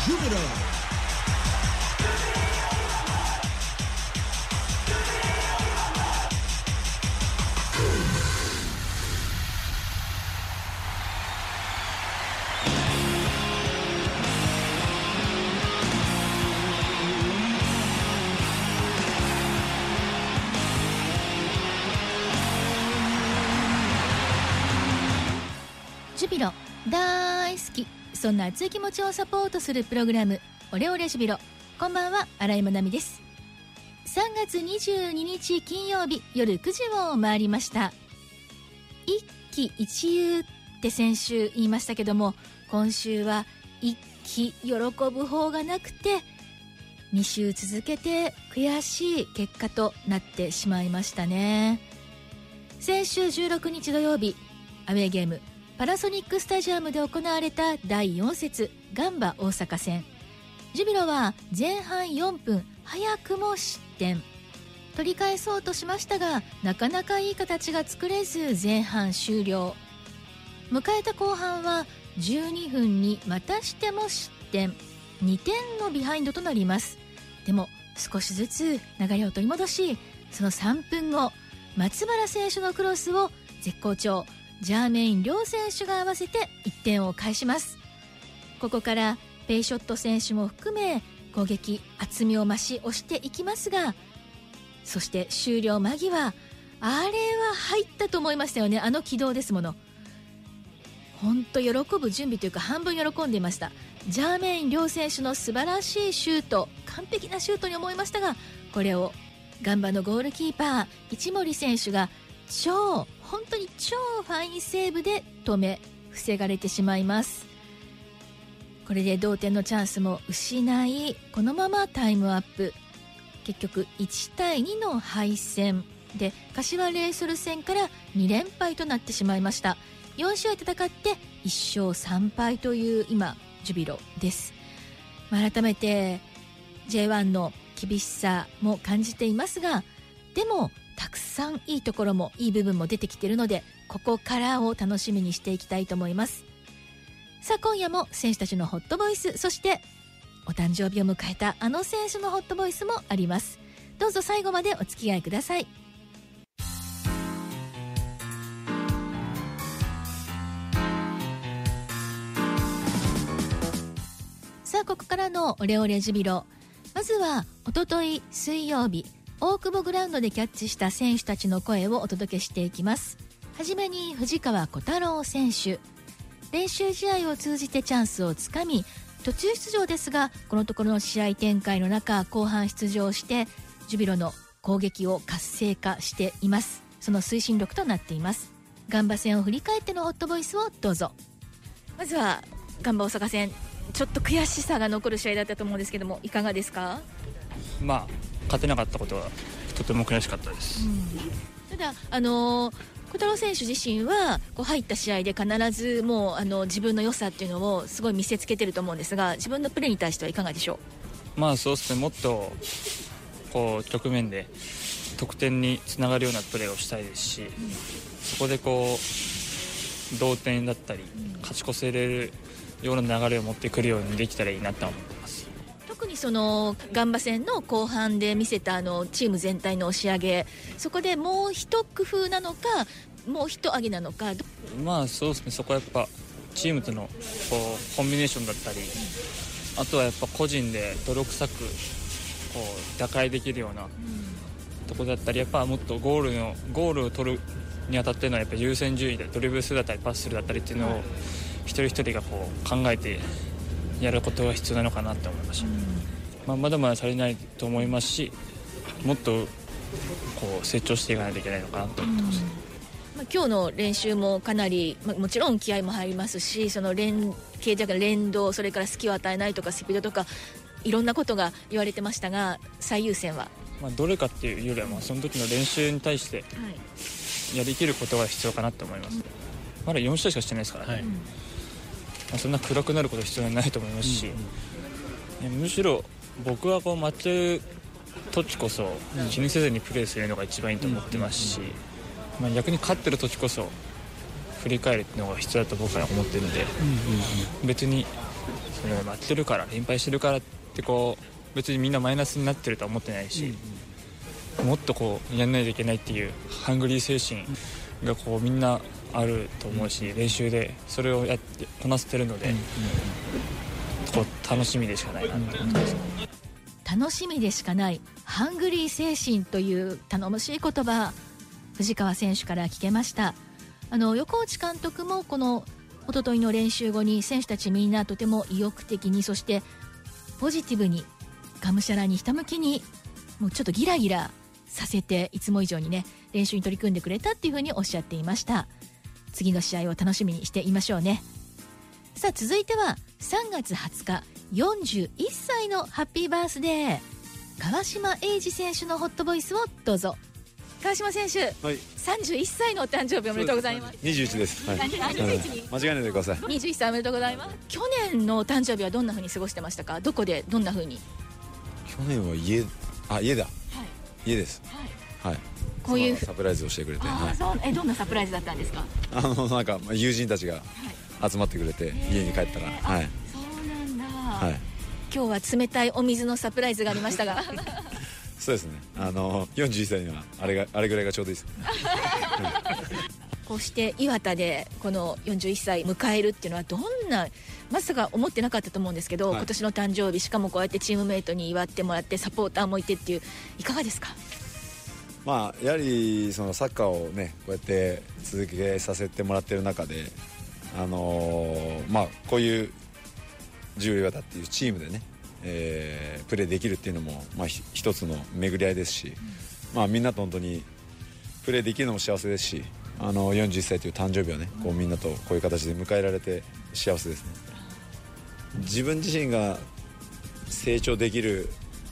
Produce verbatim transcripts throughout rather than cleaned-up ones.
Jupiter。 ジュビロ大好き、そんな熱い気持ちをサポートするプログラム、オレオレジュビロ。こんばんは、新井まなみです。さんがつにじゅうににち金曜日夜くじを回りました。一喜一憂って先週言いましたけども、今週は一喜喜ぶ方がなくてに週続けて悔しい結果となってしまいましたね。先週じゅうろくにち土曜日、アウェーゲームパナソニックスタジアムで行われただいよん節ガンバ大阪戦、ジュビロは前半よんぷん早くも失点。取り返そうとしましたが、なかなかいい形が作れず前半終了。迎えた後半はじゅうにふんにまたしても失点、にてんのビハインドとなります。でも少しずつ流れを取り戻し、そのさんぷんご、松原選手のクロスを絶好調ジャーメイン両選手が合わせていってんを返します。ここからペイショット選手も含め攻撃厚みを増し押していきますが、そして終了間際、あれは入ったと思いましたよね。あの軌道ですもの。本当喜ぶ準備というか半分喜んでいました。ジャーメイン両選手の素晴らしいシュート、完璧なシュートに思いましたが、これをガンバのゴールキーパー一森選手が超本当に超ファインセーブで止め防がれてしまいます。これで同点のチャンスも失い、このままタイムアップ。結局いちたいにの敗戦で、柏レイソル戦からに連敗となってしまいました。よん試合戦っていっ勝さん敗という今ジュビロです。改めて ジェイワン の厳しさも感じていますが、でもたくさんいいところもいい部分も出てきているので、ここからを楽しみにしていきたいと思います。さあ今夜も選手たちのホットボイス、そしてお誕生日を迎えたあの選手のホットボイスもあります。どうぞ最後までお付き合いください。さあここからのオレオレジュビロ、まずはおととい水曜日大久保グラウンドでキャッチした選手たちの声をお届けしていきます。はじめに藤川小太郎選手、練習試合を通じてチャンスをつかみ途中出場ですが、このところの試合展開の中後半出場してジュビロの攻撃を活性化しています。その推進力となっています。ガンバ戦を振り返ってのホットボイスをどうぞ。まずはガンバ大阪戦、ちょっと悔しさが残る試合だったと思うんですけども、いかがですか？ まあ勝てなかったことはとても悔しかったです、うん、 ただあのー、小太郎選手自身はこう入った試合で必ずもうあの自分の良さっていうのをすごい見せつけてると思うんですが、自分のプレーに対してはいかがでしょう？まあそうですね、もっとこう局面で得点につながるようなプレーをしたいですし、うん、そこでこう同点だったり、うん、勝ち越せれるような流れを持ってくるようにできたらいいなと思ってます。 特にそのガンバ戦の後半で見せたあのチーム全体の押し上げ、そこでもう一工夫なのかもう一上げなのか。 まあそうですね、そこはやっぱチームとのこうコンビネーションだったり、あとはやっぱ個人で泥臭くこう打開できるようなところだったり、やっぱもっとゴールのゴールを取るにあたってのやっぱ優先順位でドリブルするだったりパスするだったりっていうのを一人一人がこう考えてやることが必要なのかなと思いました、うん、まあ、まだまだ足りないと思いますし、もっとこう成長していかないといけないのかなと思ってます、うん、 まあ、今日の練習もかなり、まあ、もちろん気合も入りますし、その連携だから連動、それから隙を与えないとかスピードとかいろんなことが言われてましたが、最優先は、 まあ、どれかっていうよりはまあその時の練習に対してやりきることが必要かなと思います、うん、まだよん試合しかしてないですからね、はい、まあ、そんな暗くなること必要はないと思いますし、うんうん、むしろ僕はこう負ける時こそ気にせずにプレーするのが一番いいと思ってますし、まあ、逆に勝ってる時こそ振り返るっていうのが必要だと僕は思ってるので、別にその負けてるから連敗してるからってこう別にみんなマイナスになってるとは思ってないし、うん、もっとこうやんないといけないっていうハングリー精神がこうみんなあると思うし、うん、練習でそれをやってこなせてるので、うん、こう楽しみでしかないなって思ってます、 うん、楽しみでしかないハングリー精神という頼もしい言葉、藤川選手から聞けました。あの横内監督もこの一昨日の練習後に選手たちみんなとても意欲的に、そしてポジティブにがむしゃらにひたむきに、もうちょっとギラギラさせていつも以上にね練習に取り組んでくれたっていうふうにおっしゃっていました。次の試合を楽しみにしていましょうね。さあ続いてはさんがつはつかよんじゅういっさいのハッピーバースデー、川島永嗣選手のホットボイスをどうぞ。川島選手、はい、さんじゅういっさいのお誕生日おめでとうございます。 にじゅういちです、はい、間違えないでください。 にじゅういっさいおめでとうございます。去年のお誕生日はどんな風に過ごしてましたか？どこでどんな風に？ 去年は家、あ、家だ、はい、家です、はい、はい、こういうサプライズをしてくれて、 はい、そうえどんなサプライズだったんですか？ あのなんか友人たちが集まってくれて、はい、家に帰ったら、はい、 そうなんだ、 はい、 今日は冷たいお水のサプライズがありましたがそうですね、あのよんじゅういっさいにはあれがあれぐらいがちょうどいいですこうして磐田でこのよんじゅういっさい迎えるっていうのはどんな、まさか思ってなかったと思うんですけど、はい、今年の誕生日、しかもこうやってチームメイトに祝ってもらってサポーターもいてっていう、いかがですか？ まあやはりそのサッカーをねこうやって続けさせてもらってる中で、あのー、まあこういうじゅう磐田っていうチームでね、えー、プレーできるっていうのも、まあ、一つの巡り合いですし、うん、まあみんなと本当にプレーできるのも幸せですし、あのよんじゅういっさいという誕生日をね、こうみんなとこういう形で迎えられて幸せですね。自分自身が成長できる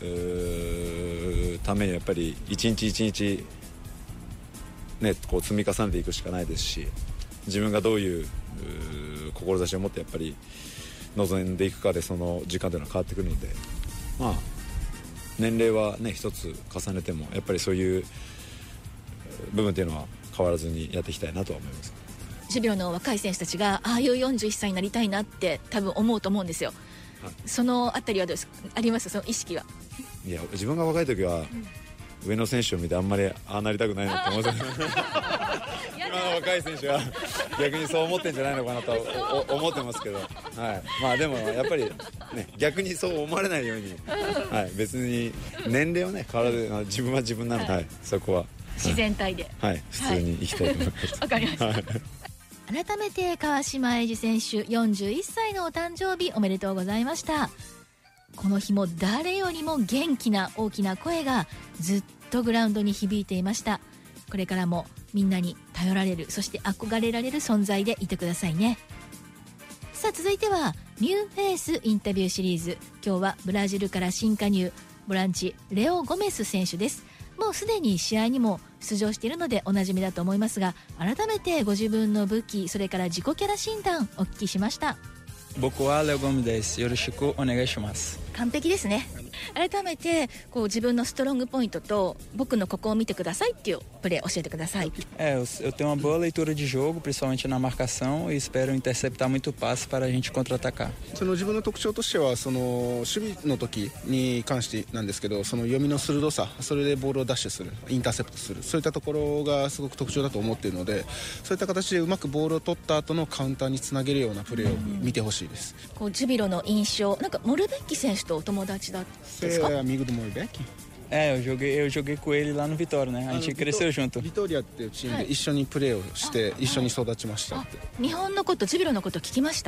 ためにやっぱり一日一日ねこう積み重ねていくしかないですし、自分がどういう志を持ってやっぱり望んでいくかでその時間というのは変わってくるので、まあ年齢はね一つ重ねてもやっぱりそういう部分っていうのは変わらずにやっていきたいなとは思います。 ジュビロの若い選手たちがああいうよんじゅういっさいになりたいなって多分思うと思うんですよ、はい、そのあたりはどうですありますその意識は？ いや自分が若い時は、うん、上の選手を見てあんまりああなりたくないなって思って今の若い選手は逆にそう思ってんじゃないのかなと思ってますけど、はい、まあでもやっぱり、ね、逆にそう思われないように、はい、別に年齢はね変わらず自分は自分なので、はい、そこは自然体で、 はい、普通に生きたいと思います。 わかりました、はい、改めて川島永嗣選手よんじゅういっさいのお誕生日おめでとうございました。この日も誰よりも元気な大きな声がずっとグラウンドに響いていました。これからもみんなに頼られる、そして憧れられる存在でいてくださいね。さあ続いてはニューフェイスインタビューシリーズ、今日はブラジルから新加入ボランチレオ・ゴメス選手です。もうすでに試合にも出場しているのでおなじみだと思いますが、改めてご自分の武器、それから自己キャラ診断お聞きしました。 僕はレオ・ゴメです。よろしくお願いします。 完璧ですね。改めてこう自分のストロングポイントと僕のここを見てくださいっていうプレー教えてください。 É, eu tenho uma boa leitura de jogo, principalmente na marcação, e espero interceptar muito passe para a gente contra-atacar. その自分の特徴としてはその守備の時に関してなんですけど、その読みの鋭さ、それでボールをダッシュする、インターセプトする、そういったところがすごく特徴だと思っているので、そういった形でうまくボールを取った後のカウンターにつなげるようなプレーを見てほしいです。 こうジュビロの印象、なんかモルベッキ選手とお友達だですか？ Você é amigo do Morbeck? É, eu joguei, eu joguei com ele lá no Vitória, né? A gente cresceu junto. Vitória っていうチームで一緒にプレーをして一緒に育ちましたって。 日本のこと、ジュビロのこと聞きました？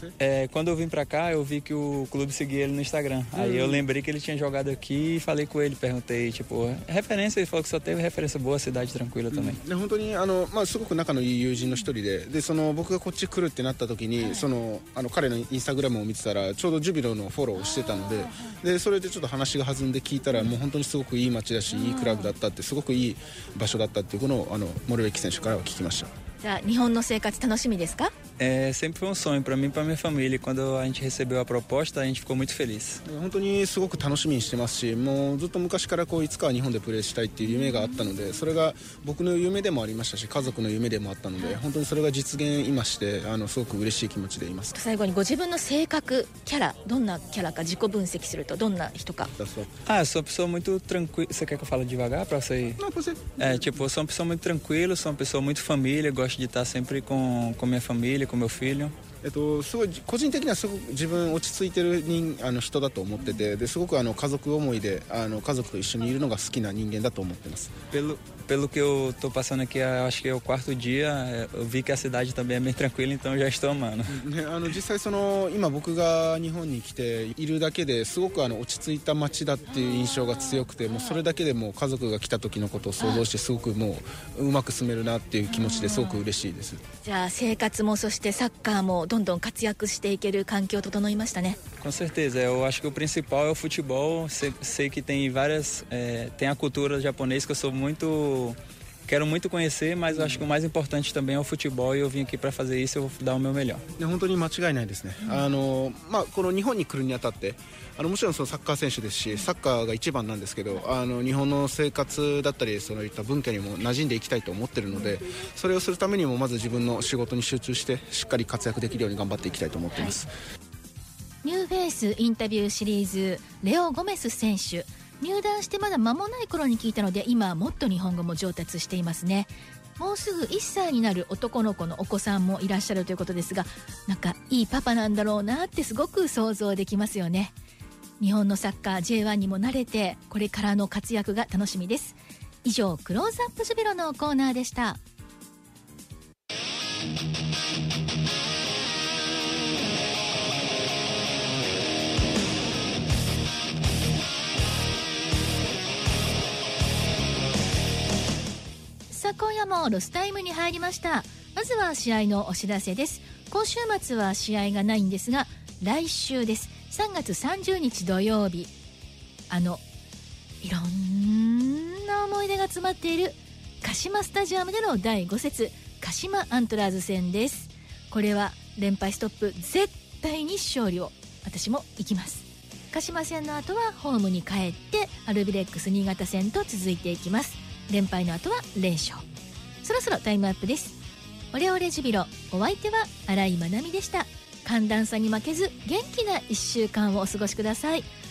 É, quando eu vim pra cá, eu vi que o clube seguia ele no Instagram. Aí eu lembrei que ele tinha jogado aqui e falei com ele, perguntei, tipo, referência, ele falou que só teve referência boa, cidade tranquila também. で本当にあのまあすごく仲のいい友人の一人で、でその僕がこっち来るってなった時に、そのあの彼のインスタグラムを見てたらちょうどジュビロのフォローをしてたので、でそれでちょっと話が弾んで聞いたらもう本当にすごくいい街だし、いいクラブだったって、すごくいい場所だったっていうこのあのモルベッキ選手からは聞きました。 じゃあ日本の生活楽しみですか？ É, sempre foi um sonho para mim e para minha família. E quando a gente recebeu a proposta, a gente ficou muito feliz. 本当にすごく楽しみにしてますし、もうずっと昔からこういつかは日本でプレーしたいっていう夢があったので、それが僕の夢でもありましたし、家族の夢でもあったので、本当にそれが実現今してあのすごく嬉しい気持ちでいます。 最後にご自分の性格、キャラ、どんなキャラか自己分析するとどんな人か。 Ah, eu sou uma pessoa muito tranquila. Você quer que eu fale devagar para você ir? Não, você... É, tipo, eu sou uma pessoa muito tranquila, sou uma pessoa muito família, gosto de estar sempre com, com minha família, com meu filho. えっと、すごい個人的にはすごく自分落ち着いてる人あの人だと思ってて、ですごくあの家族思いであの家族と一緒にいるのが好きな人間だと思ってます。 Pelo, pelo que eu tô passando aqui, acho que é o quarto dia, eu vi que a cidade também é bem tranquila, então eu já estou amando. ね、あの実際その今僕が日本に来ているだけですごくあの落ち着いた街だっていう印象が強くて、もうそれだけでもう家族が来た時のことを想像してすごくもううまく住めるなっていう気持ちですごく嬉しいです。 じゃあ生活もそしてサッカーもどんどん活躍していける環境整いましたね。 Com certeza, eu acho que o principal é o futebol. Sei, sei que tem várias, é, tem a cultura japonesa que eu sou muito, quero muito conhecer, mas eu acho que o mais importante também é o futebol e eu vim aqui para fazer isso, eu vou dar o meu melhor. 本当に間違いないですね。あのまあこの日本に来るにあたって、あのもちろんそのサッカー選手ですし、サッカーが一番なんですけど、あの日本の生活だったりそういった文化にも馴染んでいきたいと思ってるので、それをするためにもまず自分の仕事に集中してしっかり活躍できるように頑張っていきたいと思っています。 ニューフェイスインタビューシリーズ、レオ・ゴメス選手、入団してまだ間もない頃に聞いたので、今はもっと日本語も上達していますね。もうすぐいっさいになる男の子のお子さんもいらっしゃるということですが、なんかいいパパなんだろうなってすごく想像できますよね。日本のサッカー ジェイワン にも慣れて、これからの活躍が楽しみです。以上、クローズアップジュビロのコーナーでした。さあ今夜もロスタイムに入りました。まずは試合のお知らせです。今週末は試合がないんですが、来週です。さんがつさんじゅうにち土曜日、あのいろんな思い出が詰まっている鹿島スタジアムでのだいご節鹿島アントラーズ戦です。これは連敗ストップ、絶対に勝利を私も行きます。鹿島戦の後はホームに帰ってアルビレックス新潟戦と続いていきます。連敗の後は連勝。そろそろタイムアップです。オレオレジュビロ、お相手は新井まなみでした。寒暖差に負けず元気ないっしゅうかんをお過ごしください。